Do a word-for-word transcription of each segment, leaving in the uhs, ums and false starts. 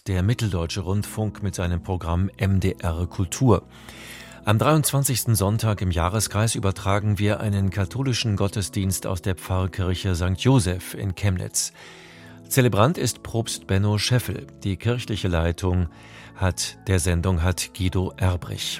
ist der Mitteldeutsche Rundfunk mit seinem Programm M D R Kultur. Am dreiundzwanzigsten Sonntag im Jahreskreis übertragen wir einen katholischen Gottesdienst aus der Pfarrkirche Sankt Joseph in Chemnitz. Zelebrant ist Propst Benno Scheffel. Die kirchliche Leitung hat der Sendung hat Guido Erbrich.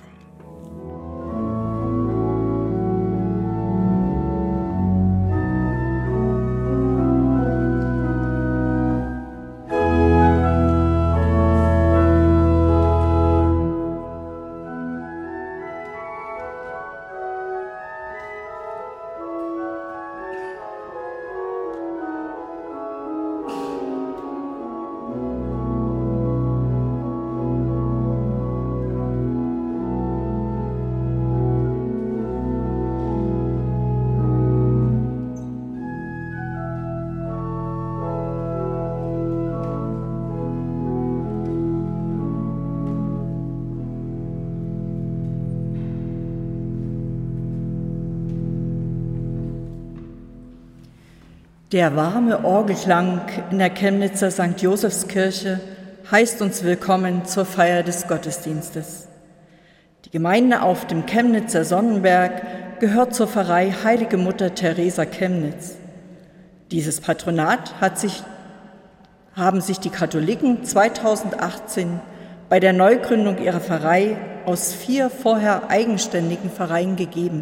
Der warme Orgelklang in der Chemnitzer Sankt Josefskirche heißt uns willkommen zur Feier des Gottesdienstes. Die Gemeinde auf dem Chemnitzer Sonnenberg gehört zur Pfarrei Heilige Mutter Teresa Chemnitz. Dieses Patronat hat sich, haben sich die Katholiken zweitausendachtzehn bei der Neugründung ihrer Pfarrei aus vier vorher eigenständigen Pfarreien gegeben.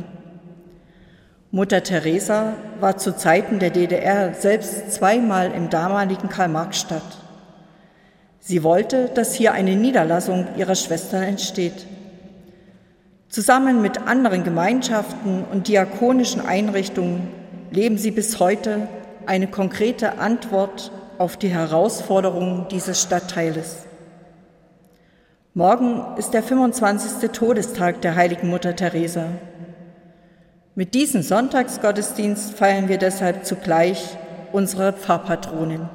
Mutter Teresa war zu Zeiten der D D R selbst zweimal im damaligen Karl-Marx-Stadt. Sie wollte, dass hier eine Niederlassung ihrer Schwestern entsteht. Zusammen mit anderen Gemeinschaften und diakonischen Einrichtungen leben sie bis heute eine konkrete Antwort auf die Herausforderungen dieses Stadtteiles. Morgen ist der fünfundzwanzigste Todestag der heiligen Mutter Teresa. Mit diesem Sonntagsgottesdienst feiern wir deshalb zugleich unsere Pfarrpatronin.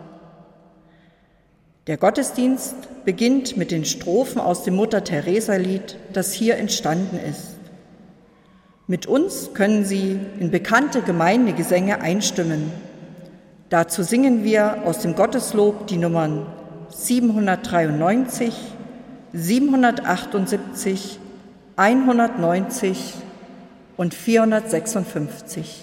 Der Gottesdienst beginnt mit den Strophen aus dem Mutter-Teresa-Lied, das hier entstanden ist. Mit uns können Sie in bekannte Gemeindegesänge einstimmen. Dazu singen wir aus dem Gotteslob die Nummern siebenhundertdreiundneunzig, siebenhundertachtundsiebzig, hundertneunzig und vierhundertsechsundfünfzig.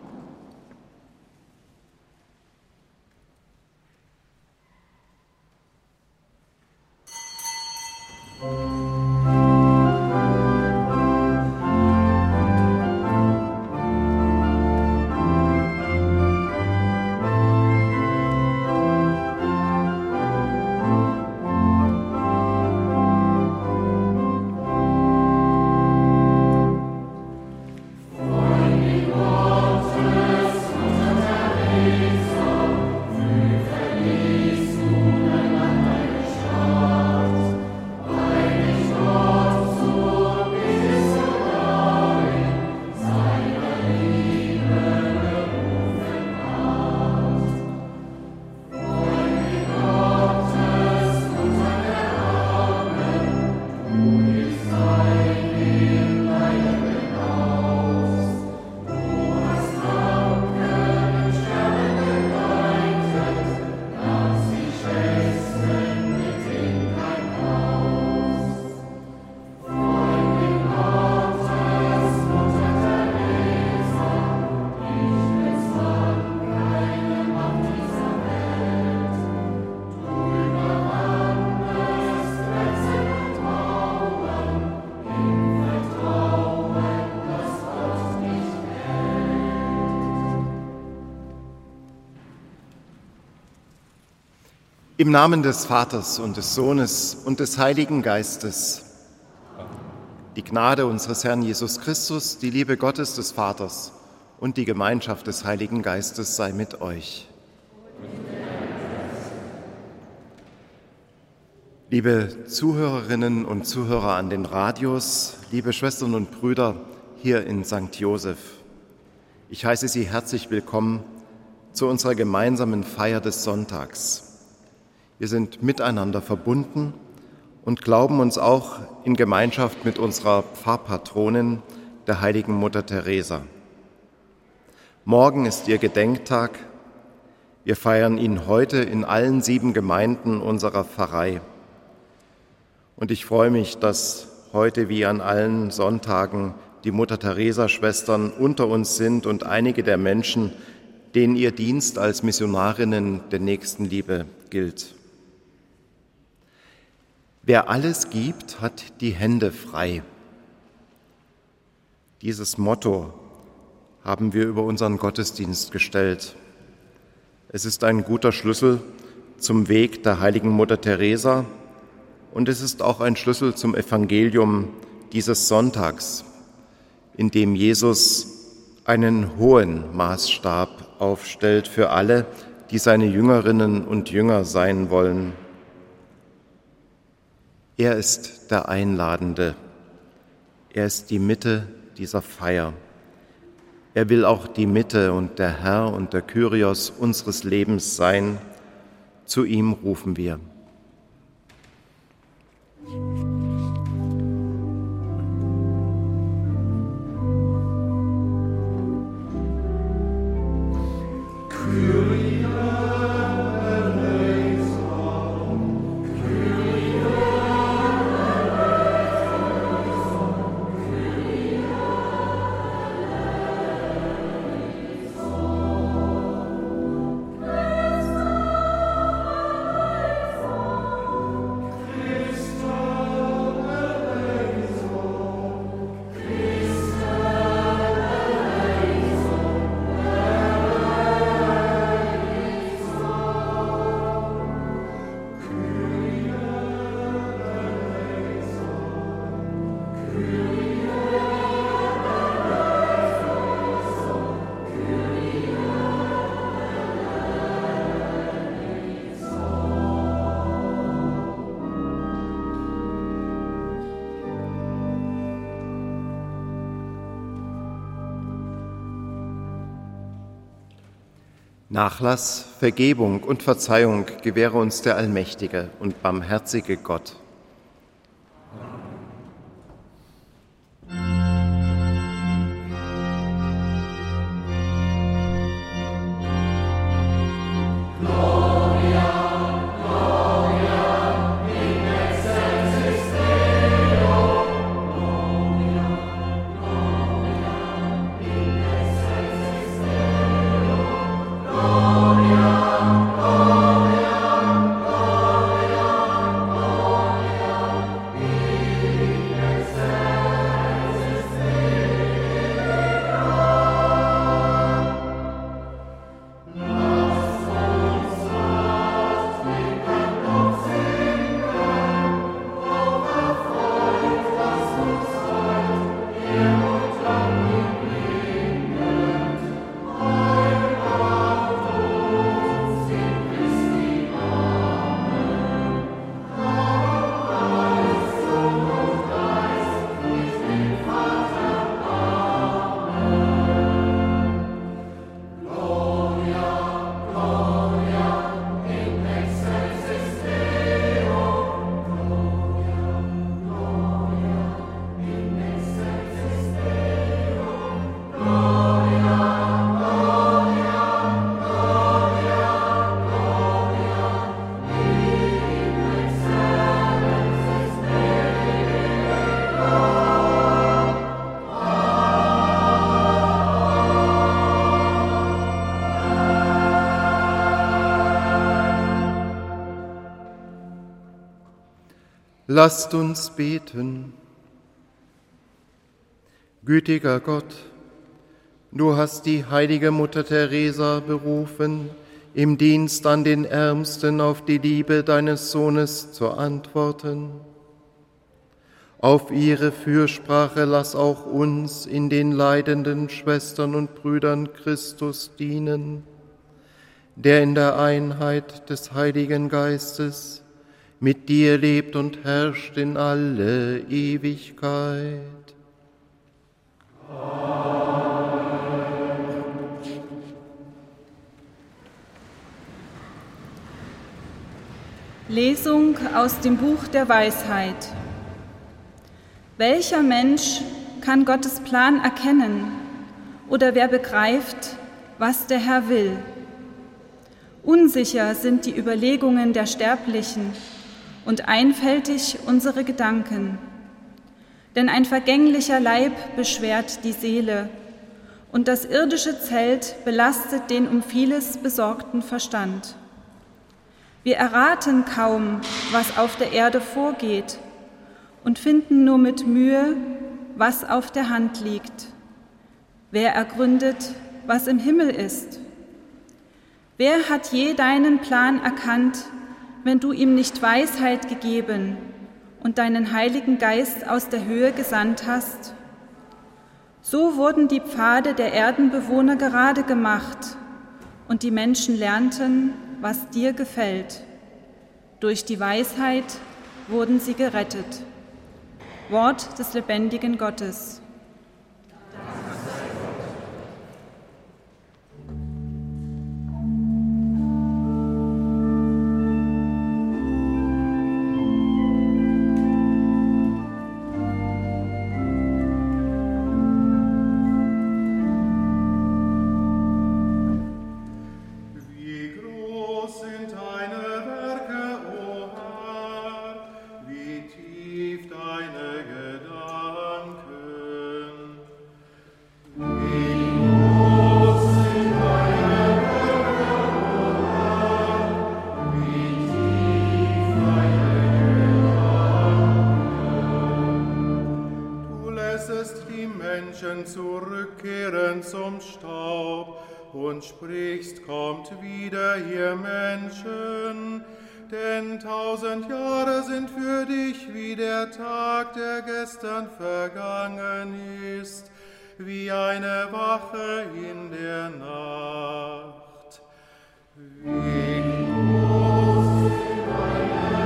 Im Namen des Vaters und des Sohnes und des Heiligen Geistes. Die Gnade unseres Herrn Jesus Christus, die Liebe Gottes des Vaters und die Gemeinschaft des Heiligen Geistes sei mit euch. Liebe Zuhörerinnen und Zuhörer an den Radios, liebe Schwestern und Brüder hier in Sankt Joseph, ich heiße Sie herzlich willkommen zu unserer gemeinsamen Feier des Sonntags. Wir sind miteinander verbunden und glauben uns auch in Gemeinschaft mit unserer Pfarrpatronin, der heiligen Mutter Teresa. Morgen ist ihr Gedenktag. Wir feiern ihn heute in allen sieben Gemeinden unserer Pfarrei. Und ich freue mich, dass heute wie an allen Sonntagen die Mutter-Teresa-Schwestern unter uns sind und einige der Menschen, denen ihr Dienst als Missionarinnen der Nächstenliebe gilt. Wer alles gibt, hat die Hände frei. Dieses Motto haben wir über unseren Gottesdienst gestellt. Es ist ein guter Schlüssel zum Weg der heiligen Mutter Teresa und es ist auch ein Schlüssel zum Evangelium dieses Sonntags, in dem Jesus einen hohen Maßstab aufstellt für alle, die seine Jüngerinnen und Jünger sein wollen. Er ist der Einladende. Er ist die Mitte dieser Feier. Er will auch die Mitte und der Herr und der Kyrios unseres Lebens sein. Zu ihm rufen wir. Nachlass, Vergebung und Verzeihung gewähre uns der allmächtige und barmherzige Gott. Lasst uns beten. Gütiger Gott, du hast die heilige Mutter Teresa berufen, im Dienst an den Ärmsten auf die Liebe deines Sohnes zu antworten. Auf ihre Fürsprache lass auch uns in den leidenden Schwestern und Brüdern Christus dienen, der in der Einheit des Heiligen Geistes mit dir lebt und herrscht in alle Ewigkeit. Lesung aus dem Buch der Weisheit. Welcher Mensch kann Gottes Plan erkennen oder wer begreift, was der Herr will? Unsicher sind die Überlegungen der Sterblichen und einfältig unsere Gedanken. Denn ein vergänglicher Leib beschwert die Seele und das irdische Zelt belastet den um vieles besorgten Verstand. Wir erraten kaum, was auf der Erde vorgeht und finden nur mit Mühe, was auf der Hand liegt. Wer ergründet, was im Himmel ist? Wer hat je deinen Plan erkannt, wenn du ihm nicht Weisheit gegeben und deinen Heiligen Geist aus der Höhe gesandt hast? So wurden die Pfade der Erdenbewohner gerade gemacht und die Menschen lernten, was dir gefällt. Durch die Weisheit wurden sie gerettet. Wort des lebendigen Gottes. Zurückkehren zum Staub und sprichst, kommt wieder, ihr Menschen, denn tausend Jahre sind für dich wie der Tag, der gestern vergangen ist, wie eine Wache in der Nacht. Wie groß ist deine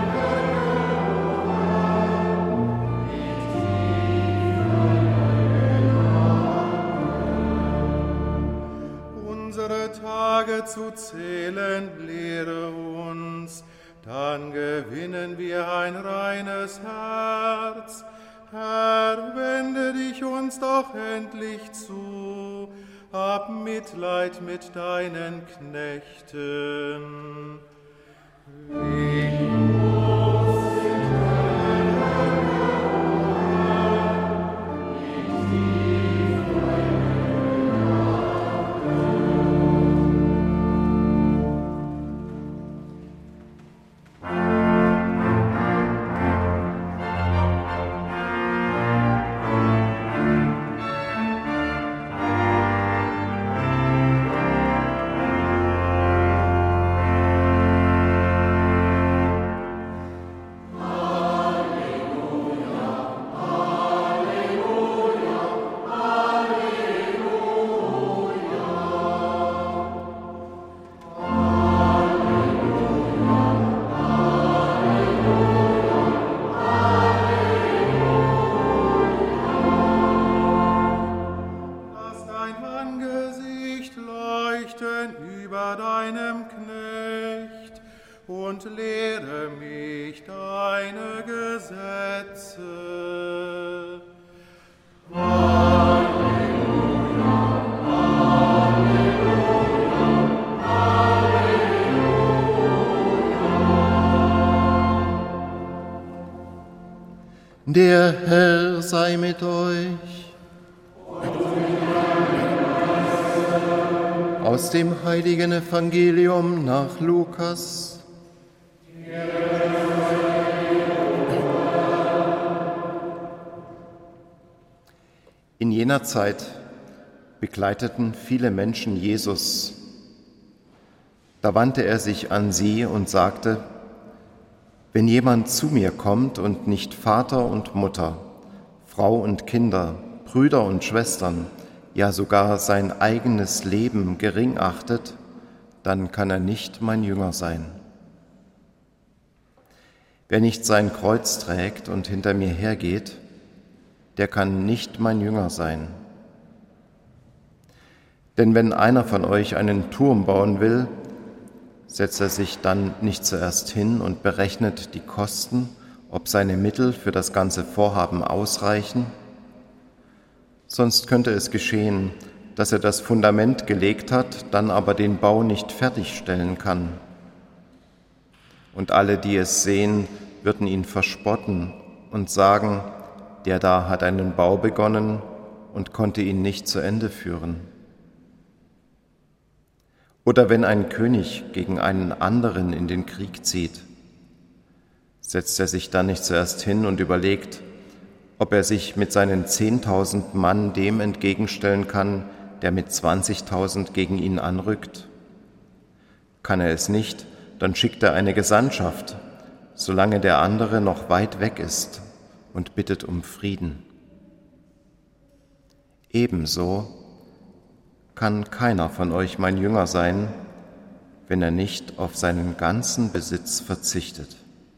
Tage zu zählen, lehre uns, dann gewinnen wir ein reines Herz. Herr, wende dich uns doch endlich zu, hab Mitleid mit deinen Knechten. Wie groß sind Der Herr sei mit euch. Aus dem heiligen Evangelium nach Lukas. In jener Zeit begleiteten viele Menschen Jesus. Da wandte er sich an sie und sagte: Wenn jemand zu mir kommt und nicht Vater und Mutter, Frau und Kinder, Brüder und Schwestern, ja sogar sein eigenes Leben gering achtet, dann kann er nicht mein Jünger sein. Wer nicht sein Kreuz trägt und hinter mir hergeht, der kann nicht mein Jünger sein. Denn wenn einer von euch einen Turm bauen will, setzt er sich dann nicht zuerst hin und berechnet die Kosten, ob seine Mittel für das ganze Vorhaben ausreichen? Sonst könnte es geschehen, dass er das Fundament gelegt hat, dann aber den Bau nicht fertigstellen kann. Und alle, die es sehen, würden ihn verspotten und sagen, der da hat einen Bau begonnen und konnte ihn nicht zu Ende führen. Oder wenn ein König gegen einen anderen in den Krieg zieht, setzt er sich dann nicht zuerst hin und überlegt, ob er sich mit seinen zehntausend Mann dem entgegenstellen kann, der mit zwanzigtausend gegen ihn anrückt? Kann er es nicht, dann schickt er eine Gesandtschaft, solange der andere noch weit weg ist, und bittet um Frieden. Ebenso kann keiner von euch mein Jünger sein, wenn er nicht auf seinen ganzen Besitz verzichtet.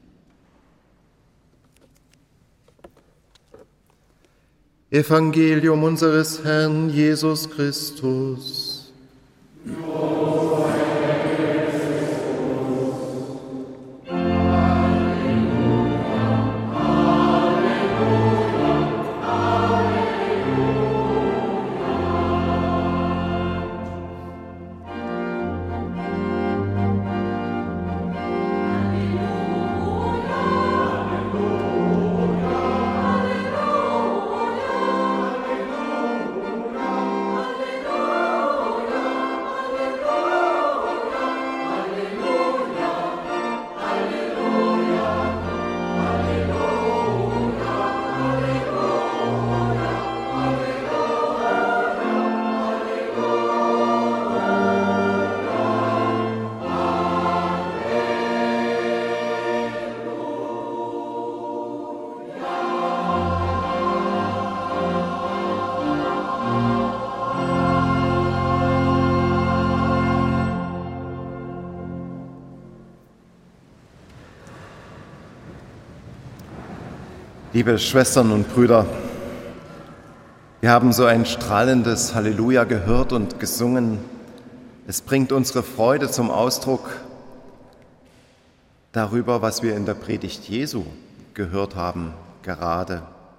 Evangelium unseres Herrn Jesus Christus. Liebe Schwestern und Brüder, wir haben so ein strahlendes Halleluja gehört und gesungen. Es bringt unsere Freude zum Ausdruck darüber, was wir in der Predigt Jesu gehört haben, gerade.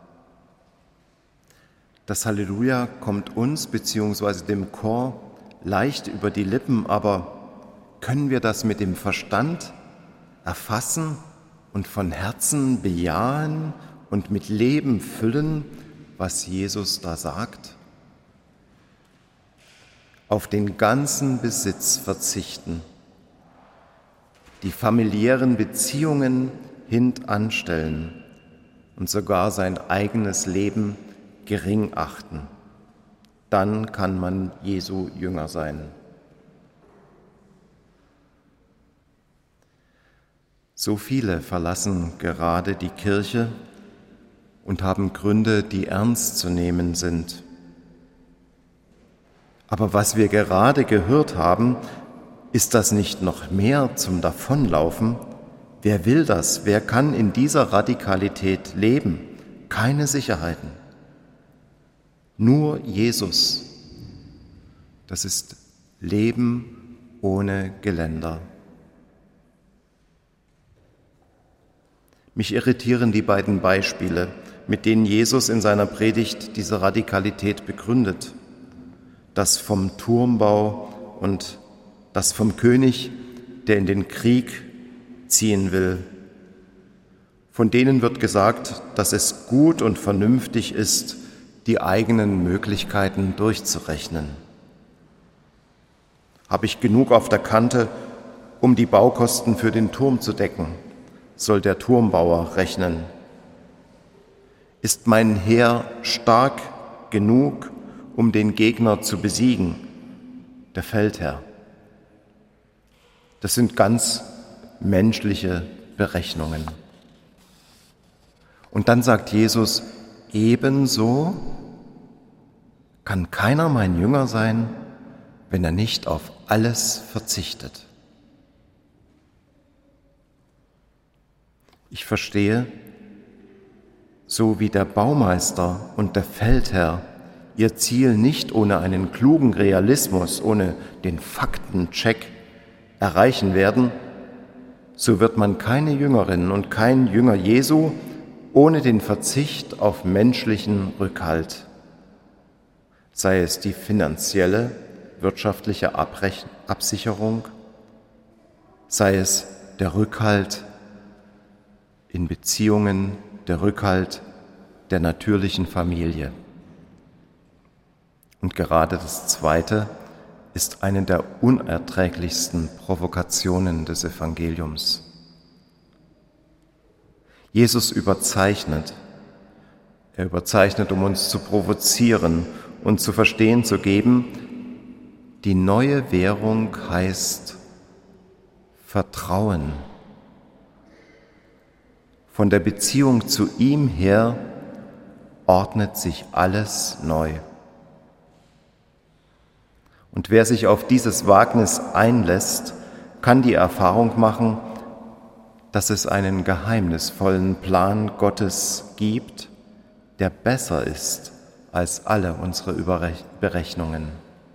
Das Halleluja kommt uns bzw. dem Chor leicht über die Lippen, aber können wir das mit dem Verstand erfassen und von Herzen bejahen und mit Leben füllen, was Jesus da sagt? Auf den ganzen Besitz verzichten, die familiären Beziehungen hintanstellen und sogar sein eigenes Leben gering achten. Dann kann man Jesu Jünger sein. So viele verlassen gerade die Kirche und haben Gründe, die ernst zu nehmen sind. Aber was wir gerade gehört haben, ist das nicht noch mehr zum Davonlaufen? Wer will das? Wer kann in dieser Radikalität leben? Keine Sicherheiten. Nur Jesus. Das ist Leben ohne Geländer. Mich irritieren die beiden Beispiele, mit denen Jesus in seiner Predigt diese Radikalität begründet. Das vom Turmbau und das vom König, der in den Krieg ziehen will. Von denen wird gesagt, dass es gut und vernünftig ist, die eigenen Möglichkeiten durchzurechnen. Habe ich genug auf der Kante, um die Baukosten für den Turm zu decken, soll der Turmbauer rechnen. Ist mein Heer stark genug, um den Gegner zu besiegen, der Feldherr? Das sind ganz menschliche Berechnungen. Und dann sagt Jesus, ebenso kann keiner mein Jünger sein, wenn er nicht auf alles verzichtet. Ich verstehe, so wie der Baumeister und der Feldherr ihr Ziel nicht ohne einen klugen Realismus, ohne den Faktencheck erreichen werden, so wird man keine Jüngerin und kein Jünger Jesu ohne den Verzicht auf menschlichen Rückhalt. sei es die finanzielle, wirtschaftliche Abrech- Absicherung, sei es der Rückhalt in Beziehungen, der Rückhalt der natürlichen Familie. Und gerade das Zweite ist eine der unerträglichsten Provokationen des Evangeliums. Jesus überzeichnet. Er überzeichnet, um uns zu provozieren und zu verstehen zu geben, die neue Währung heißt Vertrauen. Von der Beziehung zu ihm her ordnet sich alles neu. Und wer sich auf dieses Wagnis einlässt, kann die Erfahrung machen, dass es einen geheimnisvollen Plan Gottes gibt, der besser ist als alle unsere Berechnungen.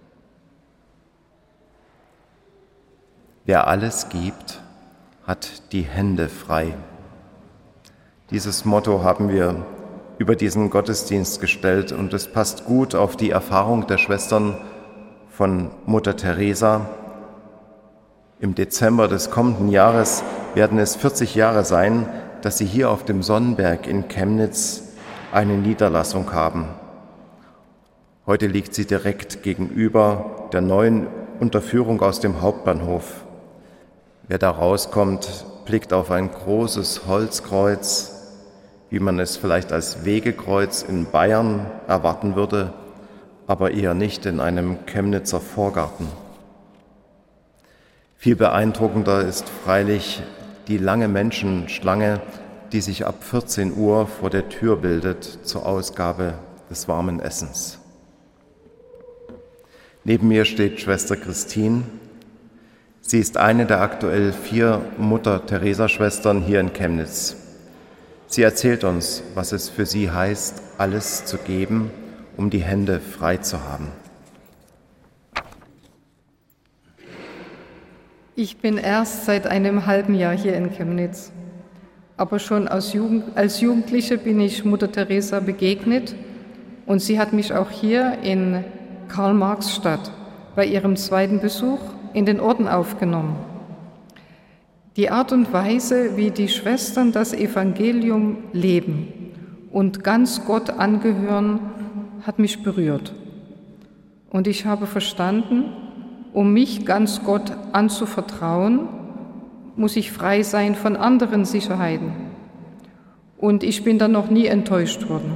Wer alles gibt, hat die Hände frei. Dieses Motto haben wir über diesen Gottesdienst gestellt und es passt gut auf die Erfahrung der Schwestern von Mutter Teresa. Im Dezember des kommenden Jahres werden es vierzig Jahre sein, dass sie hier auf dem Sonnenberg in Chemnitz eine Niederlassung haben. Heute liegt sie direkt gegenüber der neuen Unterführung aus dem Hauptbahnhof. Wer da rauskommt, blickt auf ein großes Holzkreuz, wie man es vielleicht als Wegekreuz in Bayern erwarten würde, aber eher nicht in einem Chemnitzer Vorgarten. Viel beeindruckender ist freilich die lange Menschenschlange, die sich ab vierzehn Uhr vor der Tür bildet zur Ausgabe des warmen Essens. Neben mir steht Schwester Christine. Sie ist eine der aktuell vier Mutter-Teresa-Schwestern hier in Chemnitz. Sie erzählt uns, was es für sie heißt, alles zu geben, um die Hände frei zu haben. Ich bin erst seit einem halben Jahr hier in Chemnitz. Aber schon als, Jugend, als Jugendliche bin ich Mutter Teresa begegnet und sie hat mich auch hier in Karl-Marx-Stadt bei ihrem zweiten Besuch in den Orden aufgenommen. Die Art und Weise, wie die Schwestern das Evangelium leben und ganz Gott angehören, hat mich berührt. Und ich habe verstanden, um mich ganz Gott anzuvertrauen, muss ich frei sein von anderen Sicherheiten. Und ich bin dann noch nie enttäuscht worden.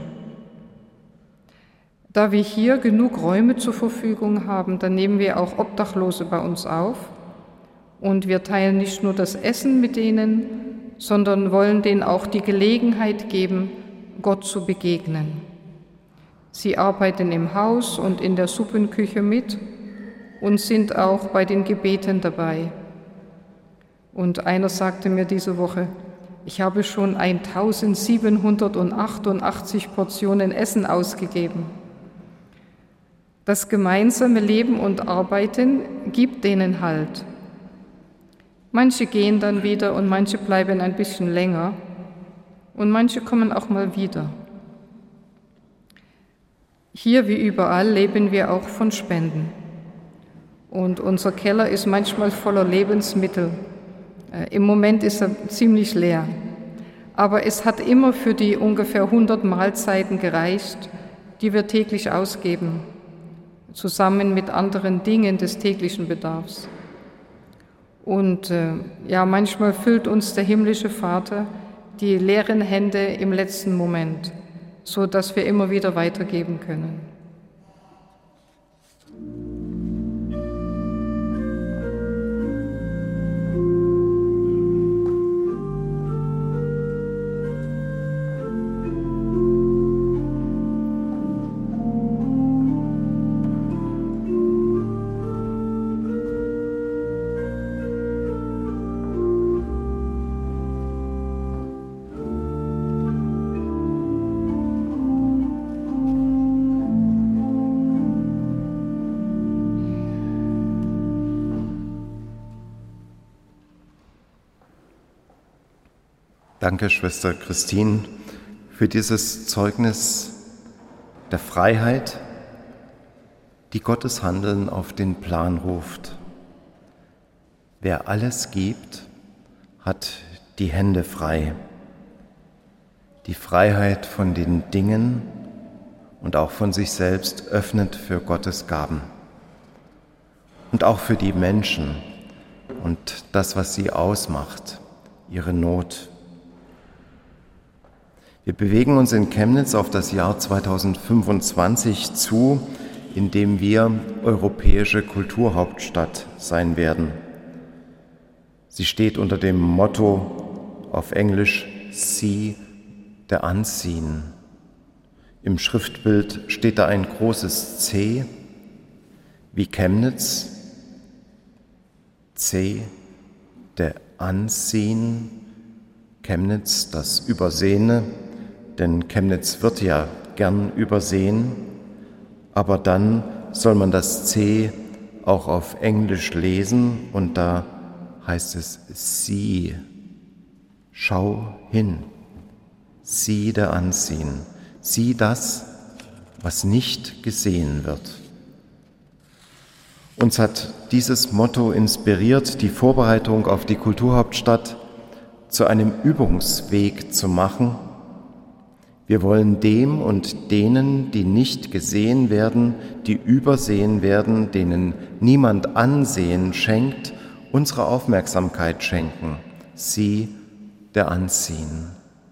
Da wir hier genug Räume zur Verfügung haben, dann nehmen wir auch Obdachlose bei uns auf. Und wir teilen nicht nur das Essen mit denen, sondern wollen denen auch die Gelegenheit geben, Gott zu begegnen. Sie arbeiten im Haus und in der Suppenküche mit und sind auch bei den Gebeten dabei. Und einer sagte mir diese Woche, ich habe schon eintausendsiebenhundertachtundachtzig Portionen Essen ausgegeben. Das gemeinsame Leben und Arbeiten gibt denen Halt. Manche gehen dann wieder und manche bleiben ein bisschen länger und manche kommen auch mal wieder. Hier wie überall leben wir auch von Spenden. Und unser Keller ist manchmal voller Lebensmittel. Im Moment ist er ziemlich leer. Aber es hat immer für die ungefähr hundert Mahlzeiten gereicht, die wir täglich ausgeben, zusammen mit anderen Dingen des täglichen Bedarfs. Und äh, ja, manchmal füllt uns der himmlische Vater die leeren Hände im letzten Moment, so dass wir immer wieder weitergeben können. Danke, Schwester Christine, für dieses Zeugnis der Freiheit, die Gottes Handeln auf den Plan ruft. Wer alles gibt, hat die Hände frei. Die Freiheit von den Dingen und auch von sich selbst öffnet für Gottes Gaben. Und auch für die Menschen und das, was sie ausmacht, ihre Not. Wir bewegen uns in Chemnitz auf das Jahr zweitausendfünfundzwanzig zu, in dem wir europäische Kulturhauptstadt sein werden. Sie steht unter dem Motto auf Englisch See the Unseen. Im Schriftbild steht da ein großes C wie Chemnitz, C, der Unseen, Chemnitz, das Übersehene, denn Chemnitz wird ja gern übersehen, aber dann soll man das C auch auf Englisch lesen und da heißt es See, schau hin, See the Unseen, sieh das, was nicht gesehen wird. Uns hat dieses Motto inspiriert, die Vorbereitung auf die Kulturhauptstadt zu einem Übungsweg zu machen. Wir wollen dem und denen, die nicht gesehen werden, die übersehen werden, denen niemand Ansehen schenkt, unsere Aufmerksamkeit schenken, sie der Unseen.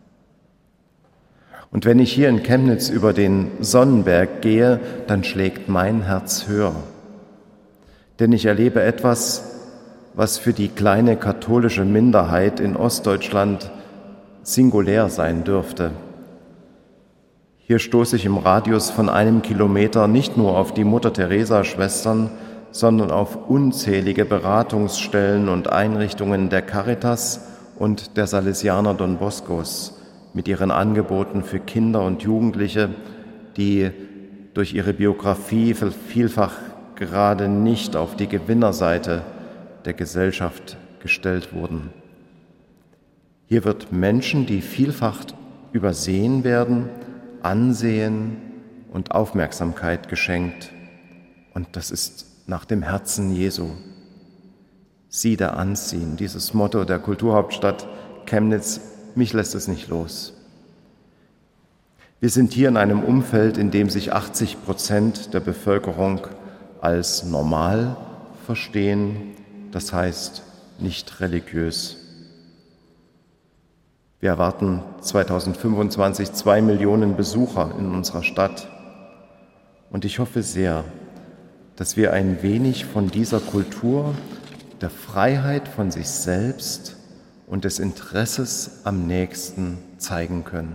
Und wenn ich hier in Chemnitz über den Sonnenberg gehe, dann schlägt mein Herz höher. Denn ich erlebe etwas, was für die kleine katholische Minderheit in Ostdeutschland singulär sein dürfte. Hier stoße ich im Radius von einem Kilometer nicht nur auf die Mutter-Teresa-Schwestern, sondern auf unzählige Beratungsstellen und Einrichtungen der Caritas und der Salesianer Don Boscos mit ihren Angeboten für Kinder und Jugendliche, die durch ihre Biografie vielfach gerade nicht auf die Gewinnerseite der Gesellschaft gestellt wurden. Hier wird Menschen, die vielfach übersehen werden, Ansehen und Aufmerksamkeit geschenkt. Und das ist nach dem Herzen Jesu. Sie der Unseen, dieses Motto der Kulturhauptstadt Chemnitz, mich lässt es nicht los. Wir sind hier in einem Umfeld, in dem sich achtzig Prozent der Bevölkerung als normal verstehen, das heißt nicht religiös. Wir erwarten zweitausendfünfundzwanzig zwei Millionen Besucher in unserer Stadt und ich hoffe sehr, dass wir ein wenig von dieser Kultur der Freiheit von sich selbst und des Interesses am Nächsten zeigen können.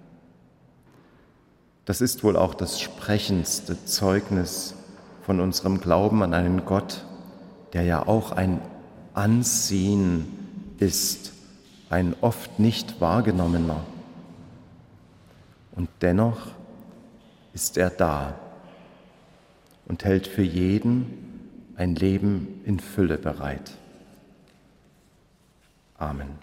Das ist wohl auch das sprechendste Zeugnis von unserem Glauben an einen Gott, der ja auch ein Unseen ist, ein oft nicht wahrgenommener. Und dennoch ist er da und hält für jeden ein Leben in Fülle bereit. Amen.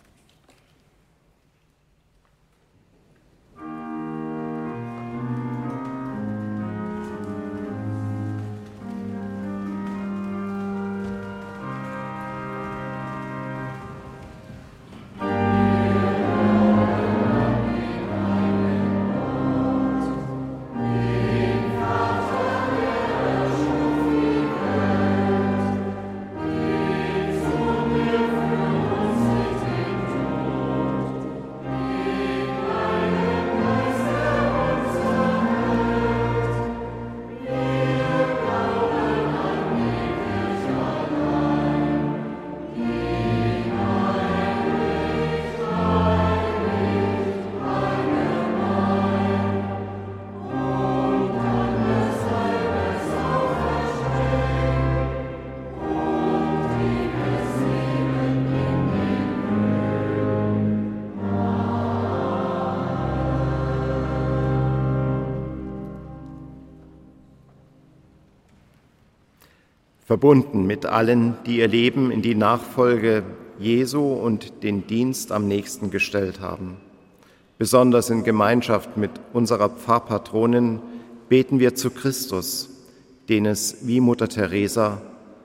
Verbunden mit allen, die ihr Leben in die Nachfolge Jesu und den Dienst am Nächsten gestellt haben. Besonders in Gemeinschaft mit unserer Pfarrpatronin beten wir zu Christus, den es, wie Mutter Teresa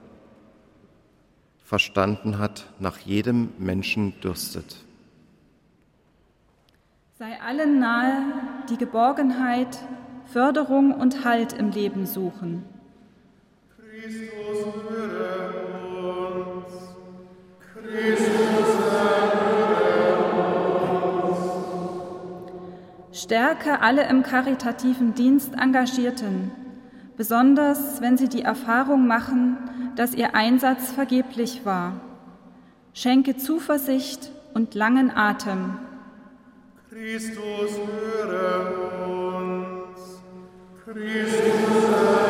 verstanden hat, nach jedem Menschen dürstet. Sei allen nahe, die Geborgenheit, Förderung und Halt im Leben suchen. Christus, höre uns. Christus, höre uns. Stärke alle im karitativen Dienst Engagierten, besonders wenn sie die Erfahrung machen, dass ihr Einsatz vergeblich war. Schenke Zuversicht und langen Atem. Christus, höre uns. Christus,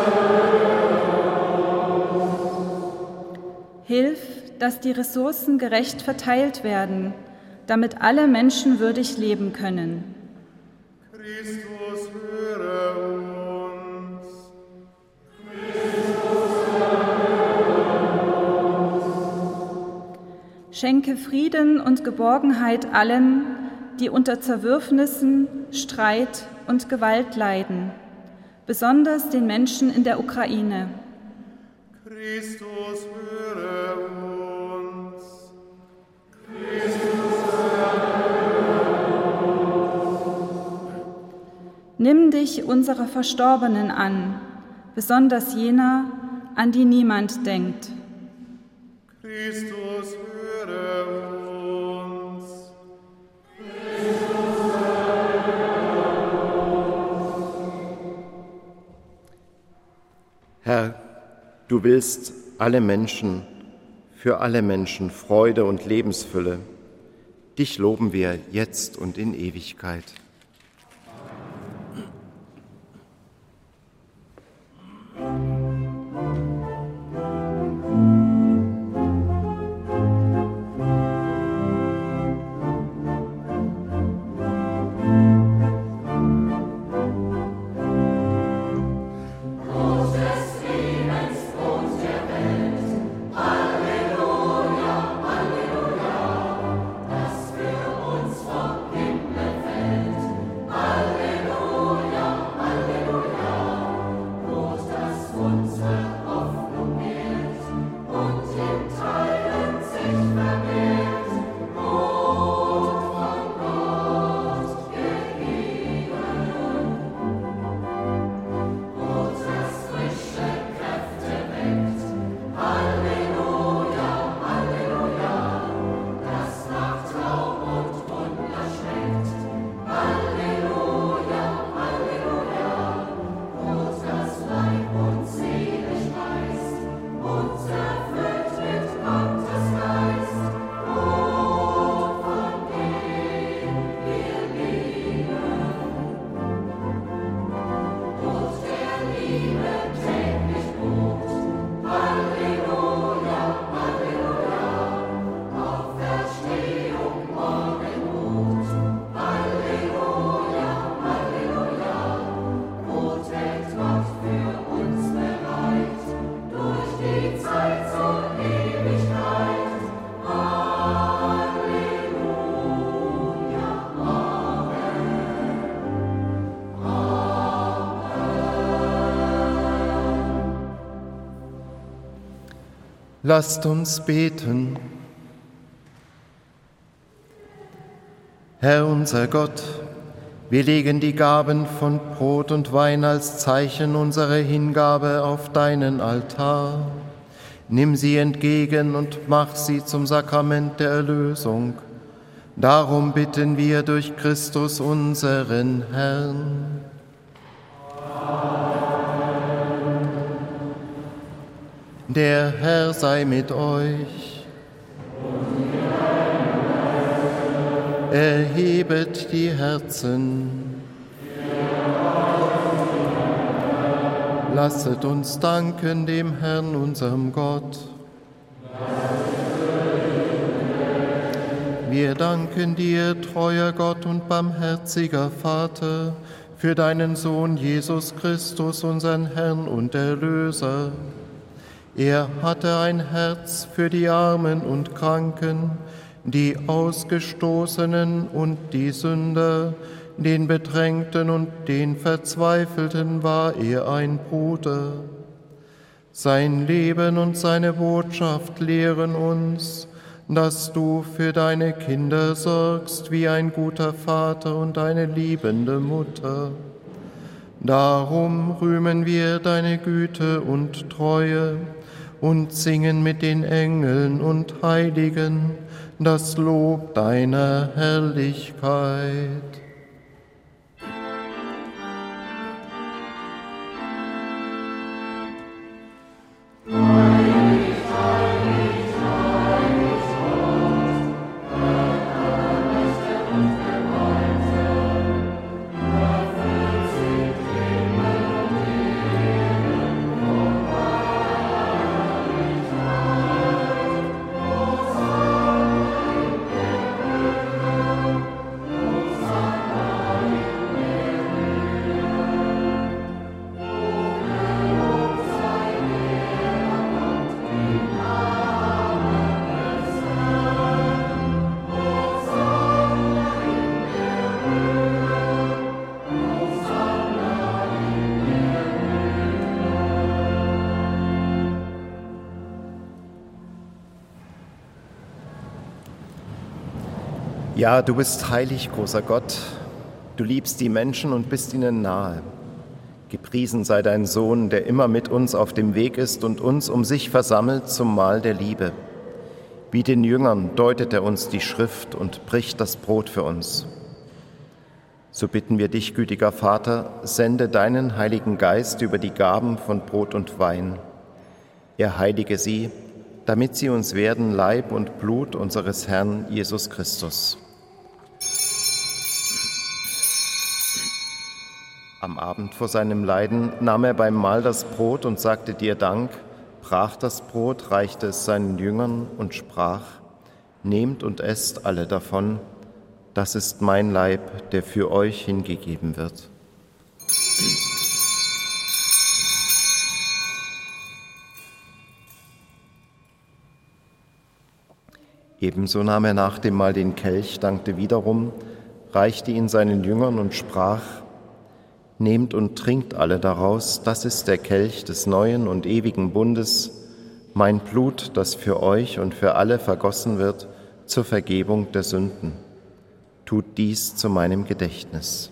höre uns. Hilf, dass die Ressourcen gerecht verteilt werden, damit alle Menschen würdig leben können. Christus, höre uns. Schenke Frieden und Geborgenheit allen, die unter Zerwürfnissen, Streit und Gewalt leiden, besonders den Menschen in der Ukraine. Christus, höre uns. Christus, Nimm dich unserer Verstorbenen an, besonders jener, an die niemand denkt. Christus, höre uns. Herr, du willst alle Menschen, für alle Menschen Freude und Lebensfülle. Dich loben wir jetzt und in Ewigkeit. Lasst uns beten. Herr unser Gott, wir legen die Gaben von Brot und Wein als Zeichen unserer Hingabe auf deinen Altar. Nimm sie entgegen und mach sie zum Sakrament der Erlösung. Darum bitten wir durch Christus unseren Herrn. Der Herr sei mit euch. Erhebet die Herzen. Lasset uns danken dem Herrn, unserem Gott. Wir danken dir, treuer Gott und barmherziger Vater, für deinen Sohn Jesus Christus, unseren Herrn und Erlöser. Er hatte ein Herz für die Armen und Kranken, die Ausgestoßenen und die Sünder, den Bedrängten und den Verzweifelten war er ein Bruder. Sein Leben und seine Botschaft lehren uns, dass du für deine Kinder sorgst wie ein guter Vater und eine liebende Mutter. Darum rühmen wir deine Güte und Treue und singen mit den Engeln und Heiligen das Lob deiner Herrlichkeit. Ja, du bist heilig, großer Gott. Du liebst die Menschen und bist ihnen nahe. Gepriesen sei dein Sohn, der immer mit uns auf dem Weg ist und uns um sich versammelt zum Mahl der Liebe. Wie den Jüngern deutet er uns die Schrift und bricht das Brot für uns. So bitten wir dich, gütiger Vater, sende deinen Heiligen Geist über die Gaben von Brot und Wein. Er heilige sie, damit sie uns werden Leib und Blut unseres Herrn Jesus Christus. Am Abend vor seinem Leiden nahm er beim Mahl das Brot und sagte dir Dank, brach das Brot, reichte es seinen Jüngern und sprach: Nehmt und esst alle davon, das ist mein Leib, der für euch hingegeben wird. Ebenso nahm er nach dem Mahl den Kelch, dankte wiederum, reichte ihn seinen Jüngern und sprach: Nehmt und trinkt alle daraus, das ist der Kelch des neuen und ewigen Bundes, mein Blut, das für euch und für alle vergossen wird zur Vergebung der Sünden. Tut dies zu meinem Gedächtnis.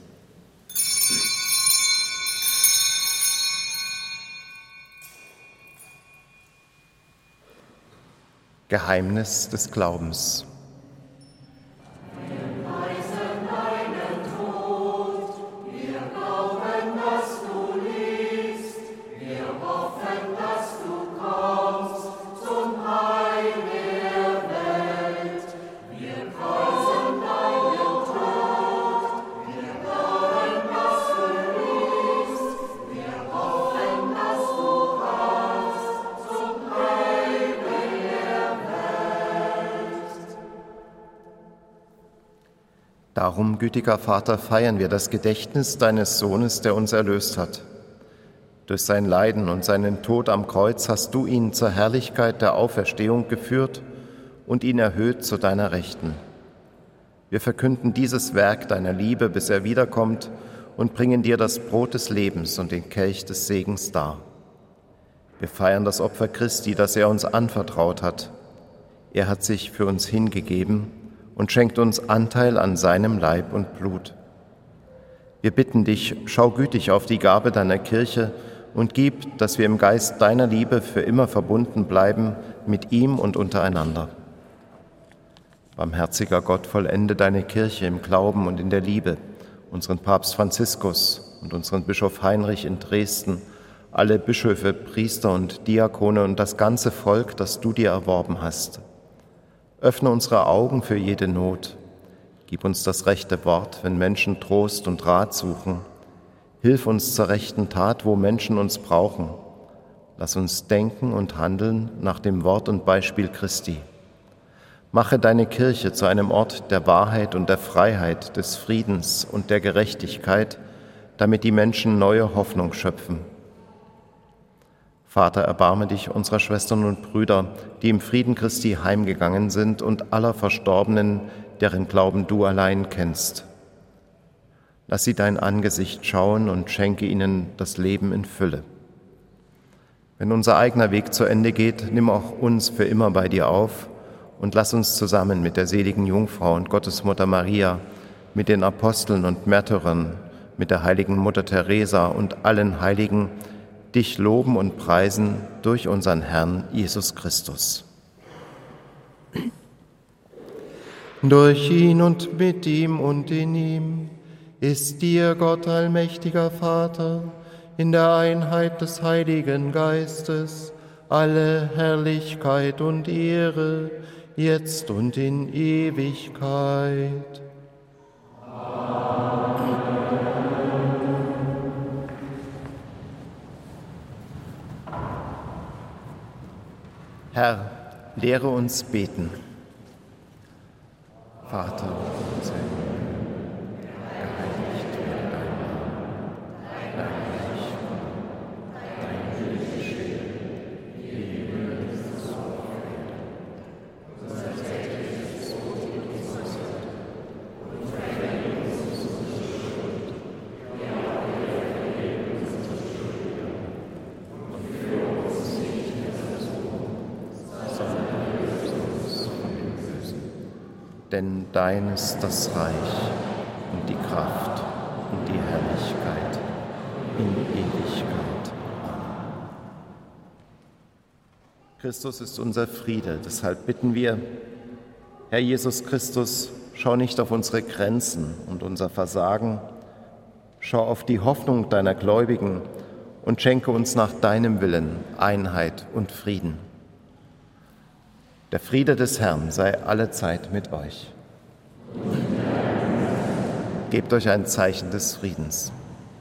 Geheimnis des Glaubens. Darum, gütiger Vater, feiern wir das Gedächtnis deines Sohnes, der uns erlöst hat. Durch sein Leiden und seinen Tod am Kreuz hast du ihn zur Herrlichkeit der Auferstehung geführt und ihn erhöht zu deiner Rechten. Wir verkünden dieses Werk deiner Liebe, bis er wiederkommt, und bringen dir das Brot des Lebens und den Kelch des Segens dar. Wir feiern das Opfer Christi, das er uns anvertraut hat. Er hat sich für uns hingegeben und schenkt uns Anteil an seinem Leib und Blut. Wir bitten dich, schau gütig auf die Gabe deiner Kirche und gib, dass wir im Geist deiner Liebe für immer verbunden bleiben mit ihm und untereinander. Barmherziger Gott, vollende deine Kirche im Glauben und in der Liebe, unseren Papst Franziskus und unseren Bischof Heinrich in Dresden, alle Bischöfe, Priester und Diakone und das ganze Volk, das du dir erworben hast. Öffne unsere Augen für jede Not. Gib uns das rechte Wort, wenn Menschen Trost und Rat suchen. Hilf uns zur rechten Tat, wo Menschen uns brauchen. Lass uns denken und handeln nach dem Wort und Beispiel Christi. Mache deine Kirche zu einem Ort der Wahrheit und der Freiheit, des Friedens und der Gerechtigkeit, damit die Menschen neue Hoffnung schöpfen. Vater, erbarme dich unserer Schwestern und Brüder, die im Frieden Christi heimgegangen sind, und aller Verstorbenen, deren Glauben du allein kennst. Lass sie dein Angesicht schauen und schenke ihnen das Leben in Fülle. Wenn unser eigener Weg zu Ende geht, nimm auch uns für immer bei dir auf und lass uns zusammen mit der seligen Jungfrau und Gottesmutter Maria, mit den Aposteln und Märtyrern, mit der heiligen Mutter Teresa und allen Heiligen dich loben und preisen durch unseren Herrn Jesus Christus. Durch ihn und mit ihm und in ihm ist dir, Gott allmächtiger Vater, in der Einheit des Heiligen Geistes, alle Herrlichkeit und Ehre, jetzt und in Ewigkeit. Herr, lehre uns beten. Vater unser, geheiligt werde dein Name, dein Reich komme, dein Wille geschehe, wie im Himmel so auf Erden. Unser tägliches Brot gib uns heute und vergib uns unsere Schuld, wie auch wir vergeben unseren Schuldigern. Und führe uns nicht in Versuchung, sondern erlöse uns von dem Bösen. Denn dein ist das Reich und die Kraft und die Herrlichkeit in Ewigkeit. Christus ist unser Friede, deshalb bitten wir, Herr Jesus Christus, schau nicht auf unsere Grenzen und unser Versagen, schau auf die Hoffnung deiner Gläubigen und schenke uns nach deinem Willen Einheit und Frieden. Der Friede des Herrn sei allezeit mit euch. Gebt euch ein Zeichen des Friedens.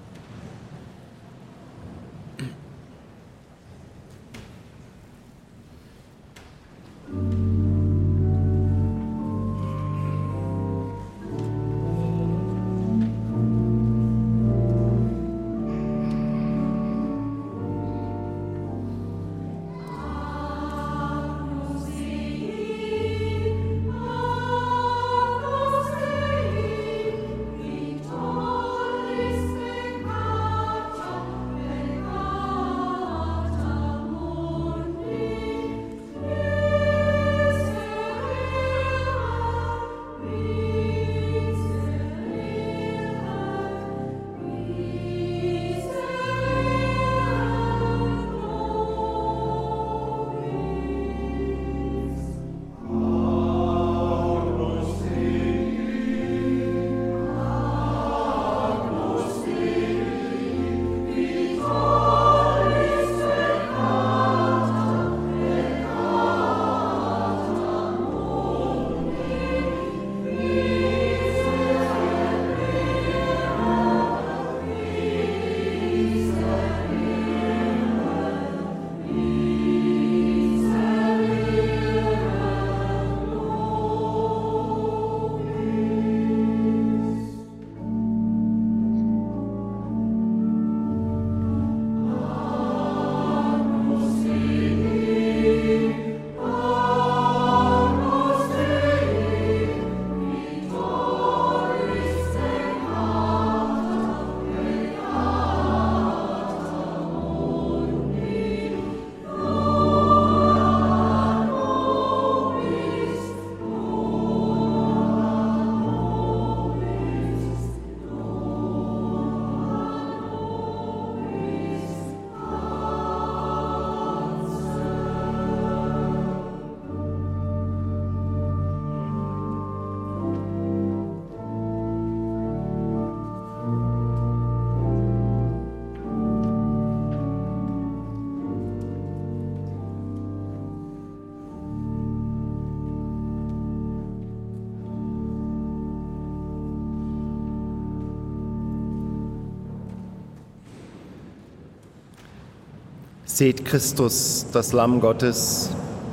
Seht Christus, das Lamm Gottes.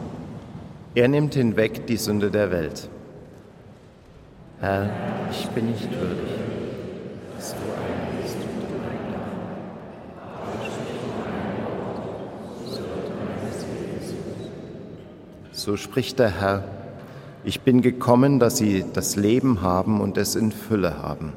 Er nimmt hinweg die Sünde der Welt. Herr, ich bin nicht würdig, dass du einlässt unter mein Dach. Aber sprich nur ein Wort, so wird meine Seele gesund. So spricht der Herr: Ich bin gekommen, dass sie das Leben haben und es in Fülle haben.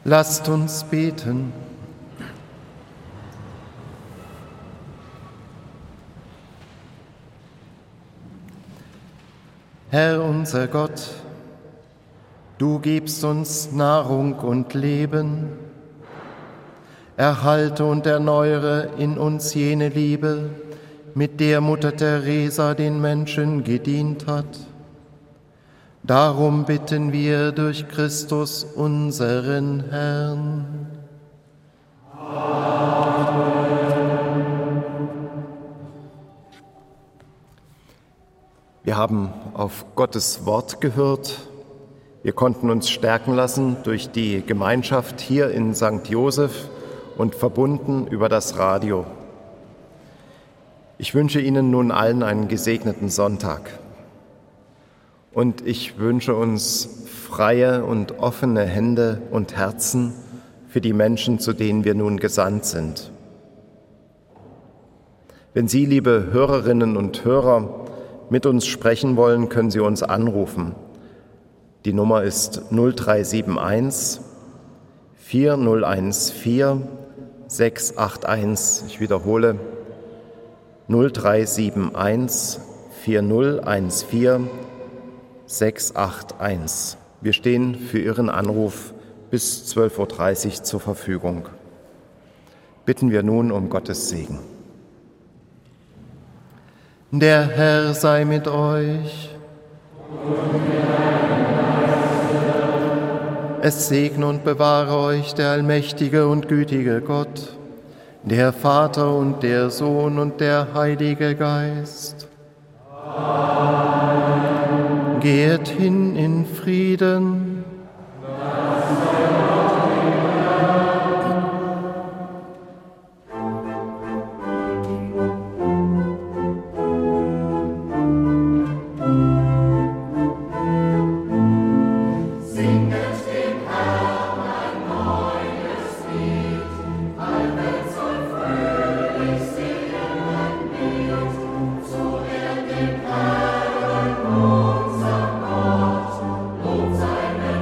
Lasst uns beten. Herr unser Gott, du gibst uns Nahrung und Leben. Erhalte und erneuere in uns jene Liebe, mit der Mutter Teresa den Menschen gedient hat. Darum bitten wir durch Christus, unseren Herrn. Wir haben auf Gottes Wort gehört. Wir konnten uns stärken lassen durch die Gemeinschaft hier in Sankt Joseph und verbunden über das Radio. Ich wünsche Ihnen nun allen einen gesegneten Sonntag. Und ich wünsche uns freie und offene Hände und Herzen für die Menschen, zu denen wir nun gesandt sind. Wenn Sie, liebe Hörerinnen und Hörer, mit uns sprechen wollen, können Sie uns anrufen. Die Nummer ist null drei sieben eins vier null eins vier sechs acht eins. Ich wiederhole, null drei sieben eins vier null eins vier sechs acht eins. Wir stehen für Ihren Anruf bis zwölf Uhr dreißig zur Verfügung. Bitten wir nun um Gottes Segen. Der Herr sei mit euch. Es segne und bewahre euch der allmächtige und gütige Gott, der Vater und der Sohn und der Heilige Geist. Amen. Geht hin in Frieden. Seine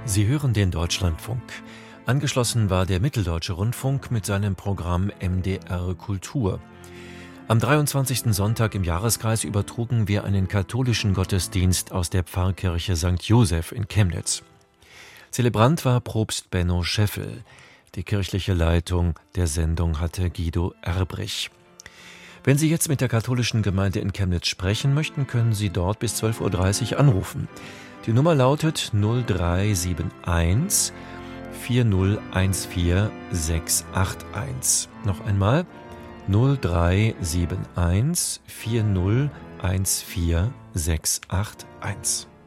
Sie hören den Deutschlandfunk. Angeschlossen war der Mitteldeutsche Rundfunk mit seinem Programm M D R Kultur. Am dreiundzwanzigsten Sonntag im Jahreskreis übertrugen wir einen katholischen Gottesdienst aus der Pfarrkirche Sankt Joseph in Chemnitz. Zelebrant war Propst Benno Scheffel. Die kirchliche Leitung der Sendung hatte Guido Erbrich. Wenn Sie jetzt mit der katholischen Gemeinde in Chemnitz sprechen möchten, können Sie dort bis zwölf Uhr dreißig anrufen. Die Nummer lautet null drei sieben eins vier null eins vier sechs acht eins. Noch einmal null drei sieben eins vier null eins vier sechs acht eins.